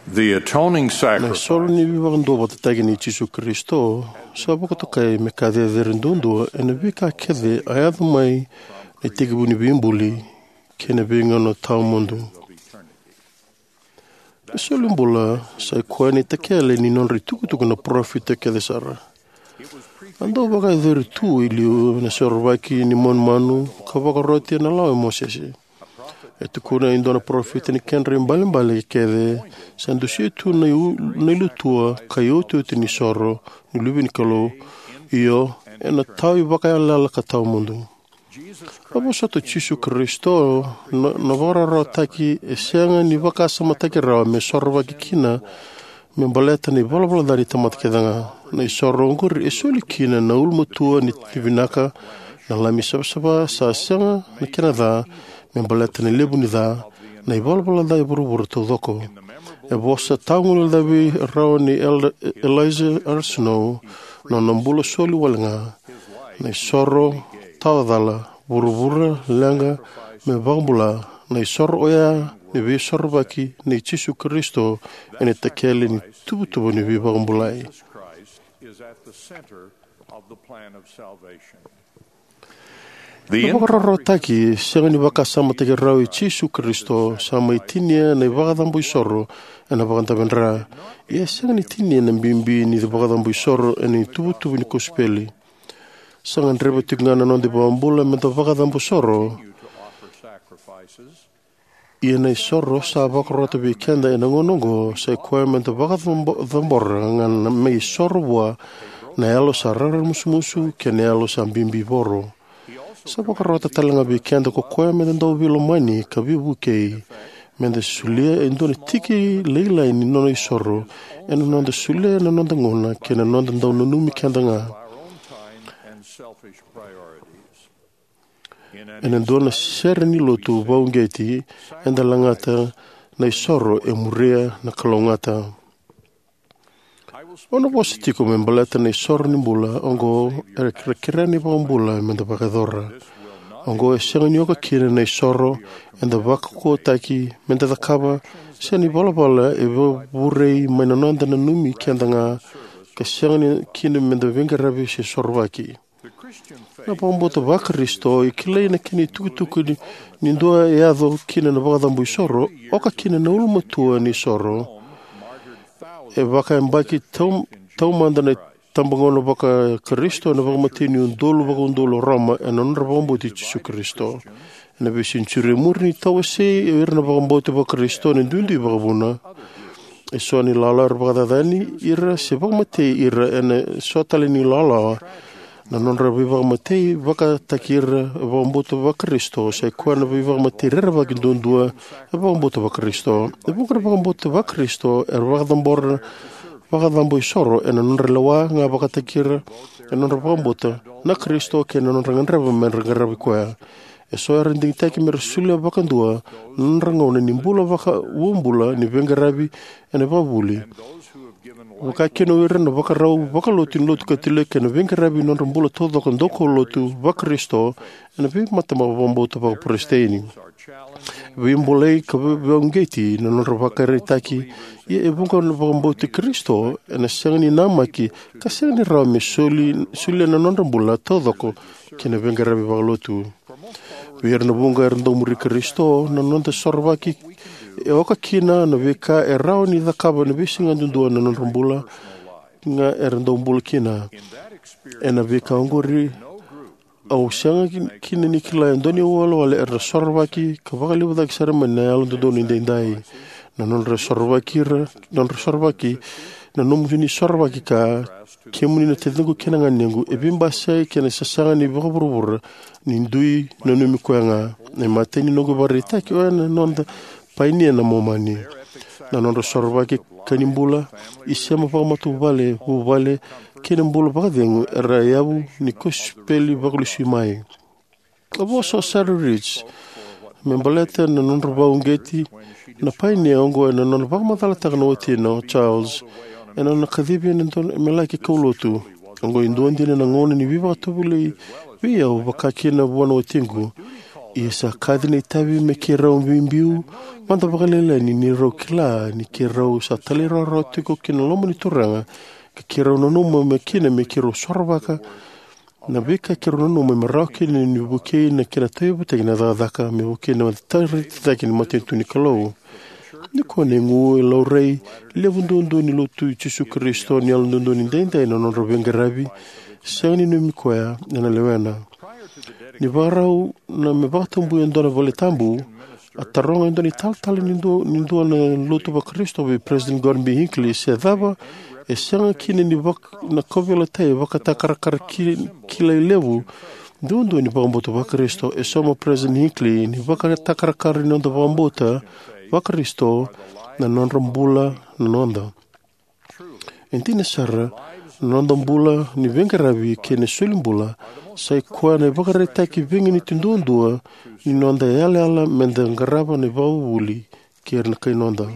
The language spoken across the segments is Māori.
The atoning Na solo sacrifice ni viva ndo batatagi ni Jesu Kristo, sabu katokai me kade verendundu ena vika kede ayadu mai na tigibu ni bimbuli kene binga no tau mundu. Solo mbula sai kwani takele ni non ritukutuku na profite kede sara. Ando baka veritu iliu na sorvaki ni mon manu kabaka roti na lao Mosesi. E tukuna indona profite ni kenre mbalimbali kede sandusi tu na ilutua kayotu ni soro ni lubi ni kalo iyo na tau baka ya lala ka tau mundu. Abo sato Jesu Kristo na vara rotaki e senga ni baka samataki rawa me sorvaki kina me baleta ni bala dari tamat kedanga na isoro nguri esoli kina na ulmutua ni tivinaka na lami saba sa senga na kina da me baleta ni lebu ni da na bala dari buru to doko e bosa tangul davi rawa ni Eliza Arsno na nambula soli walanga na isoro tawadala buru lenga me bambula na isoro oya ni vi sorbaki ni Jesu Kristo ene takele ni tubu ni vi bambulai. Rotaki senga ni baka sama teke rawi Jesu Kristo sama itinia na bakadambu isoro ena bakanta ia senga ni tinia na bimbi ni bakadambu isoro ene tubu ni kospeli sanga ndreba tingana non de bambula menta bakadambu soro ia nei soro sa bakarota bi kenda ena ngonongo sa kwementa bakadambora ngan mei soro wa na elo sa rara musu kene elo sa bimbi boro sa bakarota talanga bi kenda ko kwementa ndo vilo mani kabibu kei mende sulia indone tiki leila ni nono soro ena nonda sulia ena nonda ngona kena nonda ndo nunumi kenda nga ena dona serni lotu baungeti enda langata na isoro e murea na kalongata ono positiko membalata na isoro ni mbula ongo rekirani bambula menda bakadora ongo e senga oka kina na isoro enda bakako taki menda dakaba seni bola e burei mainanonda na numi kiandanga ka senga kina menda vengarabi se sorvaki na pamboto ba Kristo i kilei na kini tukutuku ni ndoa e ado kina na bakadambu isoro oka kina na ulmatua ni soro e baka mbaki tau manda na tambangono baka Kristo na baka matini undolo Roma e non rabamboti Jesu Kristo na besin chure murni tau se e na bakamboti baka Kristo ni dundi baka buna e soa ni lala baka dadani ira se baka mate ira ene soa tali ni lala na non rabiva matei vaka takira vamboto va Kristo se quando viva matei rava kindundua vamboto va Kristo e buka vamboto va Kristo vaka dambor vaka dambo isoro e non relawa nga vaka takira e non vamboto na Kristo ke non rangrava men rangrava kwa e so rending taki mer sulia vaka ndua non rangona nimbula vaka wumbula ni vengarabi e ne vabuli Waka keno wira na waka rau waka lotu katile kena vengarabi non rambula todo con doko lotu waka Kristo ena vi matama wambota waka presteni. Vimbulei ka vongeti na non waka retaki ia e bunga na wambota Kristo ena sangani namaki ka sangani rau me suli na non rambula todo ko kena vengarabi waka lotu. Vira na bunga erndo muri Kristo na non te sorvaki e oka kina na vika e rao ni dhakaba na visinga ndundua na nonrumbula nga e randombula kina e na vika ongori au sianga kina ni kila ndoni wala wale e rasorvaki ka wakali wadak sarama na alo ndundoni ndendai na nonresorvaki na nomuni sorvaki ka kemuni na tedengu kina nga nengu e bimba sai kena sasanga ni wakaburubura ni ndui na numi kuanga e mateni nongo barita ki oana nonda painia na momani na non sorvaki kanimbula isema pa matubale bubale kenimbula badengu rayabu ni kospeli baglushimai abo so sarrich membaleta na non robaungeti na painia ongo na non bagmatala tagno no Charles e non kadibi non melaki kolotu ongo indondine na ngone ni viva tubule via bakakina bwana otingu I sa kadini tavi me ke rau mimbiu, manda wakalela ni rau kila, ni ke rau sa tali rau tiko kina lomo ni turanga, ke rau nanuma me kina me ke rau sorwaka, na beka ke rau nanuma me rau kina ni buke na kina toibu teki na dhaka me buke na tari teki ni matentu ni kalau. Ni kone ngu e lau rei, le vundondo ni lotu Jesu Kristo ni alundondo ni dendai na non robenga rabi, siang ni numi koea na lewena. Ni varau na me vatambu en dona vale tambu, a taronga en doni tal nindo na lotu wa Kristo we President Gordon B. Hinckley se dava e sianga kine ni na kovela te wakatakarakara kila i levu, dondo ni wambota wa Kristo e soma President Hinckley ni wakatakarakara ni onda wambota wa Kristo na nonrambula na nonda. Entine sara, nonrambula ni vengaravi ke ne sulimbula, sai kua ne wakareta ki vingi ni tindundua, ni nonda e ala menda ngarava ne wawuli ki na kai nonda.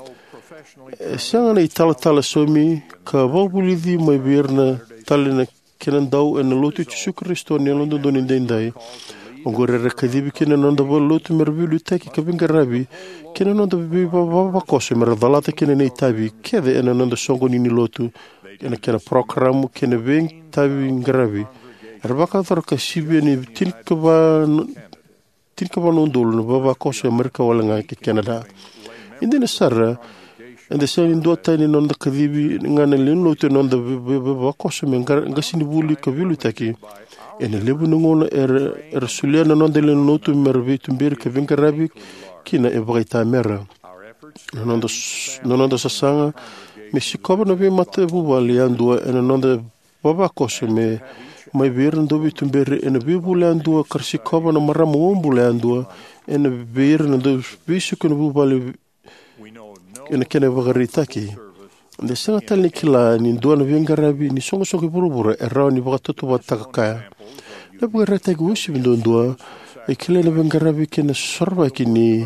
E sianga na i tala somi, ka wawuli di mai virna tali na kenandau e na lotu Jesu Kristo ni alondo doni dendai, Ongore rekadibi kina nonda wa lotu mervilu taki ka vingaravi, kina nonda wakose meradalata kina nei tavi, kede ena nonda songo nini lotu, ena kena programu kina ving tavi ngaravi. Erbaka thora ka sibia ni tinka wa nondolo na wakose Amerika walanga ki Canada. Indina sara, enda sa indua taini nonda kadibi ngana lin lotu nonda wakose me ngasini buli ka vilu taki. Ena lebu nungona era suliana nonda le notu mervitu mbiri ka vingaravi kina e bagaita mera. Nonda sasanga me sikoba na vi mate bubali andua ena nonda babakose me mai virin do vitu mbiri ena bibule andua karsikoba na maramu ombule andua ena virin do visuku na bubali ena kena bagaritaki. Nde sanga tali kila ni ndua na vingaravi ni songo burubura erao ni bagatoto watakakaya. Lebu rata ki wisi vindondua e kile na vingaravi kena sorba kini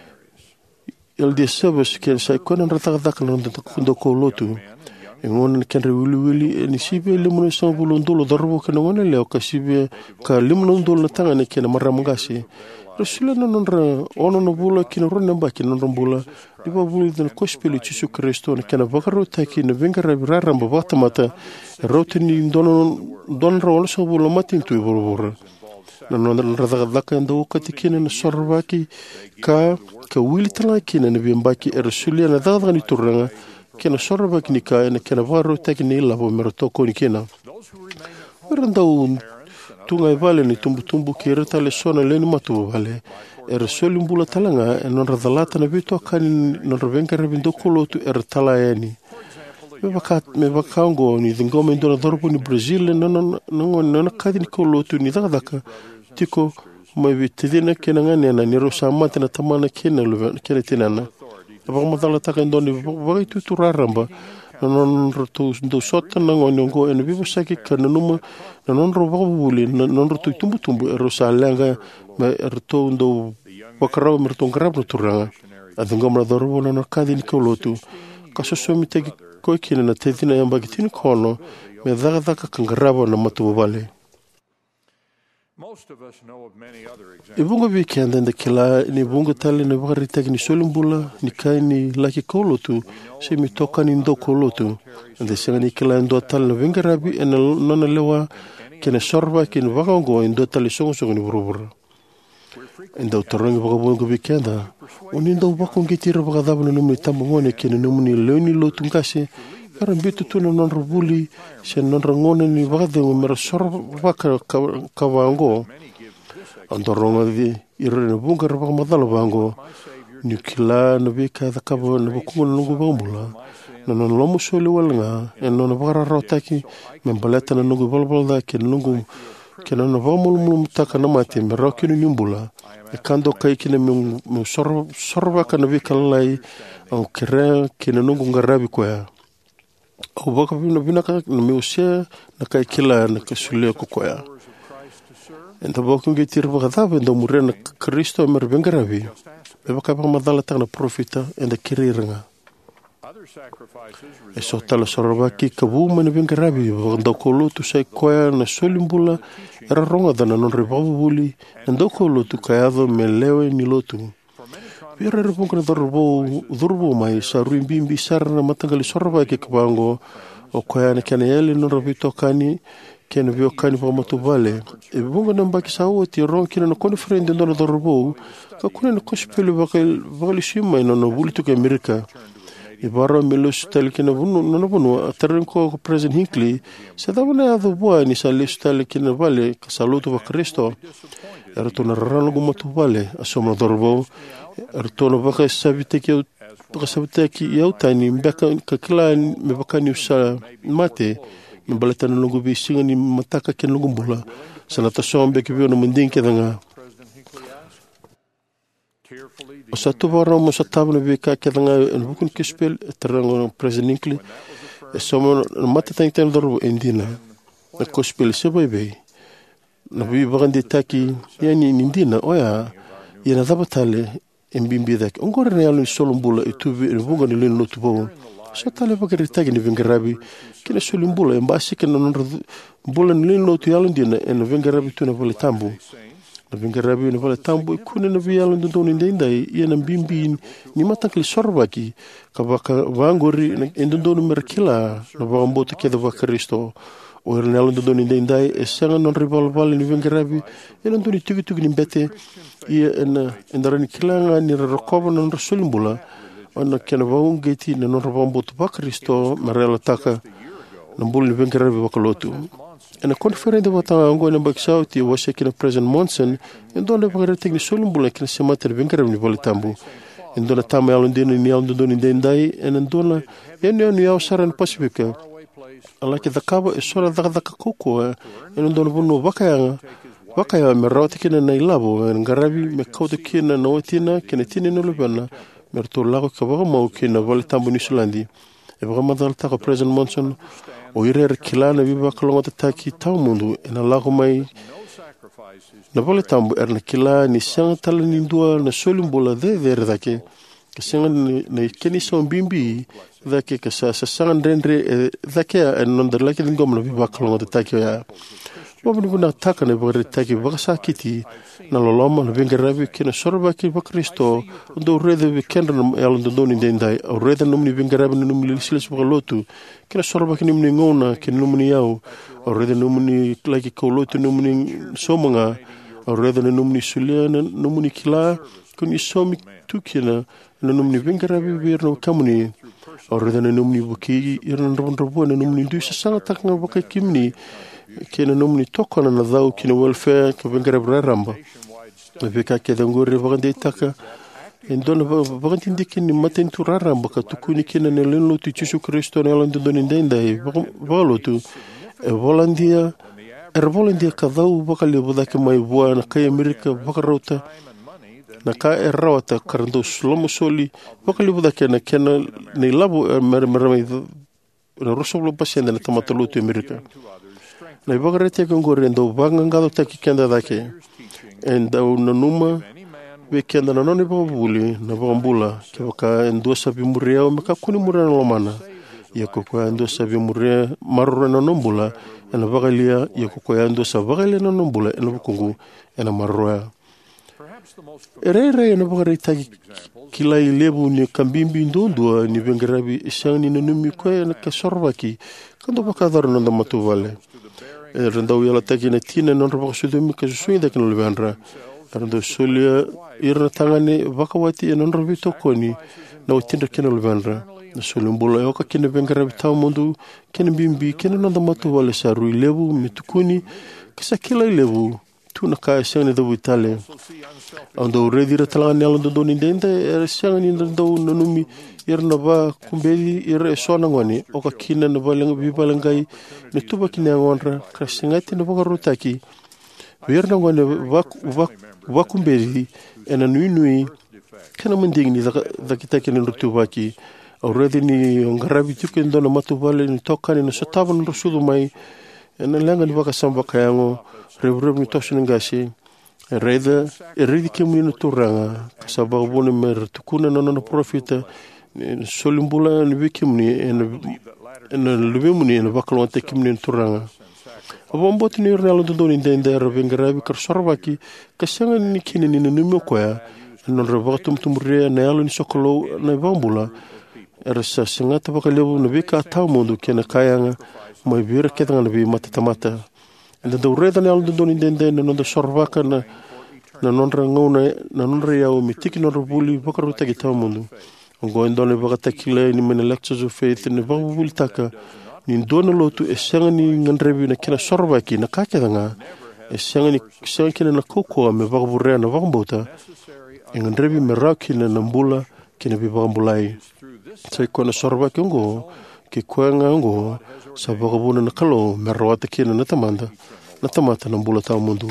LD service kena sa ikona ratakataka na ndo ko lotu. E ngona kena wili ni sibe limu na songo bulondolo darubo kena ngona leo ka sibe ka limu na ndolo na tanga ne kena maramagasi. Rasula na nonra ono na bula kina rona mba kina nonra bula liba bula dana kospeli Jesu Kristo na kena vakarota kina vingaravi raramba vatamata rote ni donra ono sa bula matintu i borobora. Na nonra radakadaka nda wakati kina na sorvaki ka wili tala kina na viambaki e rasulia na dadaka ni turanga kina sorvaki ni ka na kena vakarota kina ilabo meratoko ni kina. Merandau tunga vale ni tumbu kira tale sona leni matu vale er solimbula talanga e non radalata na vitu akani non ravenga ravindo kolotu er tala eni me vakango ni ngoma indona dorpo ni Brazil non kadi ni kolotu ni daka tiko mai vitidina kena ngani na ni rosa mate na tamana kena tinana aba madala taka indoni vai tu raramba non rotu do sota na ngongo en vivo saki kana numa non ro buli non rotu tumbu rosa langa me rotu do wakara merto ngrab turanga adungomra dorbo na kadi ni kolotu kaso somi teki ko kina na tetina yamba kitini kono me daga kangrabo na matu vale. Ibunga weekend and the kila ni bunga tali ni wakarita ni solimbula ni kai ni laki kolotu se mi toka ni ndo kolotu and the senga ni kila ndo tali na vingarabi and nona lewa kena sorba kena wakango ndo tali songo ni burubura and the utorangi wakabunga weekend uni ndo wakongi tira wakadabu na numuni tambangone kena numuni leoni lotu ngasi Karambitu tu na nonrobuli se nonrangone ni wakade umera sorba kawango andoronga di irene bunga rabaka madala bango ni kila na bika da kabo na bukunga nungu bambula na non lomo soli walanga en non wakara rautaki membaleta na nungu balbalda ke nungu ke non wamulumulum taka na mati merauki ni nimbula e kando kai kine me sorba ka na bika lalai au kere kine nungu ngarabi kwea au waka vina ka na meusia na kai kila na kasulia kukwea enda boku ngi tir bagada enda murena Kristo mer vengaravi e baka madala tana profita enda kiriranga E so tala sarawaki ka wuma na vinga rabi ndau ko lotu sai koea na solimbula era ronga dana non rebabu buli ndau ko lotu ka ado me lewe ni lotu. Pira repunga na dhurbo mai sa ruimbimbi sara na matangali sarawaki ka bango o koea na kena ele non rabito kani kena vio kani pa matuvale. E bunga na mbaki sa ua ti ron kina na kone frende ndona dhurbo ka kuna na kospele vakali shima ina na buli tuka Amerika. E bara melos tali kina vunu atarin ko President Hinckley se dava na ado boa ni sa lesu tali kina vale ka saluto va Kristo era tona rarano go matuvale asoma dhurbo era tona vaka sabite ki iau tani mbeka ka kila me vaka ni usa mate me balatana longo visinga ni mataka kina longo mbula sana tasombe ki vio na mundinke danga o sa tuvara mo sa tabana vika ki danga en bukun kispel tarango President Hinckley e soma mate tang tang dhurbo indina na kospel se bebe na vi bagandi taki yani indina oya ina dabatale embimbi dak ongore na yalo solumbula ituvi bunga ni lino tubo so tale bagari tagi ni vingarabi kina solumbula embasi kina non bula ni lino tu yalo ndina en vingarabi tu na vale tambu na vingarabi na vale tambu ikune na vi yalo ndoni ndenda ina mbimbi ni matakli sorbaki kabaka vangori ndoni merkila na vambote keda va Kristo o ernelo ndoni ndenda e sanga non rivalval ni vingarabi ina ndoni tugi ni bete ia en darani kilanga ni rokova non rasulimbula ona kena vaungeti na non ravambotu pa Kristo marela taka na mbuli ni vengarabi wakalotu ena konferende watanga ango na baksauti washe kina President Monson endona vangare tekni solimbula kina semata ni vengarabi ni valitambu endona tama yalo ndina ni yalo ndoni ndendai endona enu yao saran Pasifika alaki dhakaba esora dhaka kuko endona vunu wakaya me rawati kina na ilabo ngarabi me kauta kina na watina kina tini no lubana me rto lago ka waga mau kina wale tambu Nisulandi e waga madal taka President Monson o ire kilana viva kalonga taki tau mundu ena lago mai na wale tambu erna kila ni sanga tala nindua na solimbola de dake ka sanga na keni so mbimbi dake ka sa sanga ndendre dake en nonderlake ngomna viva kalonga taki ya Wabini vuna taka na bagari taki wakasakiti na loloma na vingarabi kina sorbaki wa Kristo ndo urede vikenda na yalanda doni ndendai urede numni vingarabi na numni lisilis wakalotu kina sorbaki numni ngona kina numni yau urede numni laki kaulotu numni somanga urede na numni sulia na numni kila kuni somi tukina na numni vingarabi virna kamuni urede na numni buki irna rabu na numni duisa sanga taka waka kimni kina numni tokona na dhau kina welfare ka vengarabi ramba vika keda ngore bagandi taka endona bagandi ndikini matentu raramba ka tukuni kina ne lenlo tu Jesu Kristo na lando doni ndenda volotu volandia volandia ka dhau bakali budake mai bua na kai Amerika bakarota na ka rawata karando slomo soli bakali budake na kena ne labo mermai na rosolo pasienda na tamatolutu Amerika na ibagarete ngore ndo bangangado taki kenda dake enda unanuma we kenda na noni babuli na bambula ke baka ndo sabi muria o maka kuni muria no mana yako kwa ndo sabi muria marro na nombula na bagalia yako kwa ndo sabagalia na nombula na bukungu na marro ere na bagarete kila ilebu ni kambimbi ndondwa ni vengarabi isani na numi kwa na kasorbaki kando baka dar na matuvale rendau yala taki na tina non roba sudumi ka suinda kina levandra rendo solia irna tangani wakawati non robi tokoni na utinda kina levandra na solimbula yoka kina vengarabi tau mundu kina bimbi kina nanda matu wale saru ilebu mitukuni kisa kila ilebu tu na kaya siang da vitale ando redira talangani alo doni denda siang ni ndau nanumi irna ba kumbeli ira sona ngoni oka kina na balang bibalangai ne tuba kina ngonra krasingati na bagarutaki wirna ngoni wa kumbeli ena nui kana mending ni da kita kina rutubaki already ni ngarabi tuke ndona matubale ni tokani na sotava no sudu mai ena langa ni baka samba kayango rebreb ni toshin ngasi reda eridi kemuni no turanga kasaba bone mer tukuna no profita solimbula ni vikimni ena lubimuni ena bakalon te kimni turanga abomboti ni relo dondoni ndende ravengarabi karsorvaki kasanga ni kini ni numo kwa non revotum tumre na alo ni sokolo na bambula era sa singata bakalebu na vika tamundo kena kayanga mai vira ketanga na vi matatamata enda doreda na alo dondoni ndende na non sorvaka na nonra ngona na nonra ya o mitiki no rubuli bakaruta ki tamundo ngo ndone bakatakile ni mena lectures of faith ni bambuli taka ni ndona lotu esanga ni ngandrebi na kena sorvaki na kakedanga esanga ni sanga kena na koko me bakabure na bakambota ngandrebi meraki na nambula kena bi bakambulai sai kona sorvaki ngo ki kwanga ngo sa bakabuna na kalo merwata kena na tamata nambula tamundo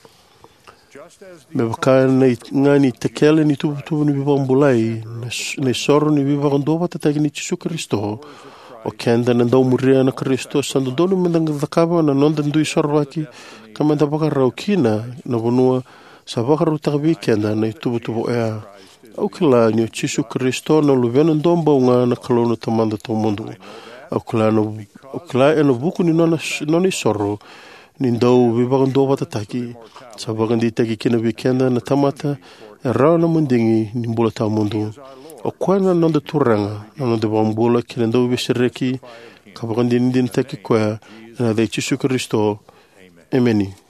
me baka ngani tekele ni tubu ni bakambulai na soro ni bakandova tatagi ni Jesu Kristo o kenda na ndau muria na Kristo sando donu mendang zakaba na nonda ndui sorvaki kamenda baka raukina na bonua sa baka rutabi kenda na tubu ea au kila ni Jesu Kristo na luvena ndomba unga na kalona tamanda to mundo au kila eno buku ni noni soro ni ndau baka ndova tataki sa baka nditaki kina bikenda na tamata rao na mundingi ni mbula ta mundo o kwana nonda turanga nonda bambula kina ndau bisireki kabakandi ndin taki kwa na de Jesu Kristo. Amen.